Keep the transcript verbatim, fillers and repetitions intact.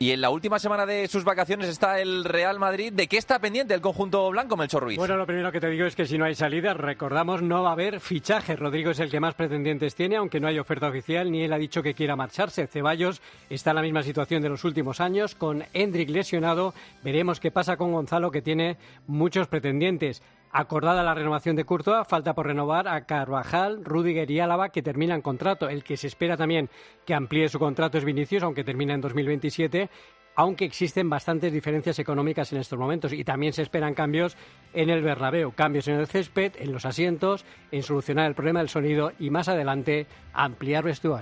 Y en la última semana de sus vacaciones está el Real Madrid. ¿De qué está pendiente el conjunto blanco, Melchor Ruiz? Bueno, lo primero que te digo es que si no hay salida, recordamos, no va a haber fichaje. Rodrigo es el que más pretendientes tiene, aunque no hay oferta oficial, ni él ha dicho que quiera marcharse. Ceballos está en la misma situación de los últimos años, con Endrick lesionado. Veremos qué pasa con Gonzalo, que tiene muchos pretendientes. Acordada la renovación de Courtois, falta por renovar a Carvajal, Rüdiger y Álava, que terminan contrato. El que se espera también que amplíe su contrato es Vinicius, aunque termina en dos mil veintisiete, aunque existen bastantes diferencias económicas en estos momentos. Y también se esperan cambios en el Bernabéu, cambios en el césped, en los asientos, en solucionar el problema del sonido y más adelante ampliar vestuario.